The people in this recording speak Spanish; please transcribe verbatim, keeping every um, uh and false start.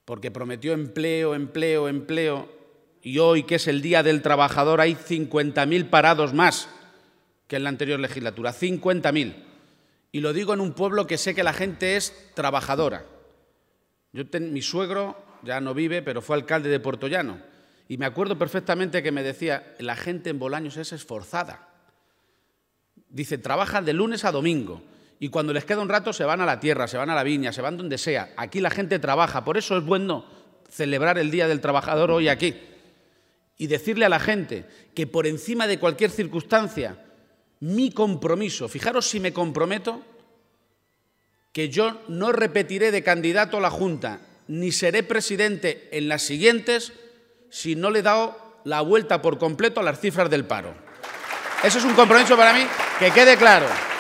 porque prometió empleo, empleo, empleo, y hoy, que es el Día del Trabajador, hay cincuenta mil parados más que en la anterior legislatura, cincuenta mil. Y lo digo en un pueblo que sé que la gente es trabajadora. Yo ten, mi suegro ya no vive, pero fue alcalde de Puertollano, y me acuerdo perfectamente que me decía, la gente en Bolaños es esforzada. Dice, trabajan de lunes a domingo, y cuando les queda un rato se van a la tierra, se van a la viña, se van donde sea. Aquí la gente trabaja, por eso es bueno celebrar el Día del Trabajador hoy aquí. Y decirle a la gente que por encima de cualquier circunstancia, mi compromiso, fijaros si me comprometo, que yo no repetiré de candidato a la Junta, ni seré presidente en las siguientes si no le he dado la vuelta por completo a las cifras del paro. Eso es un compromiso para mí, que quede claro.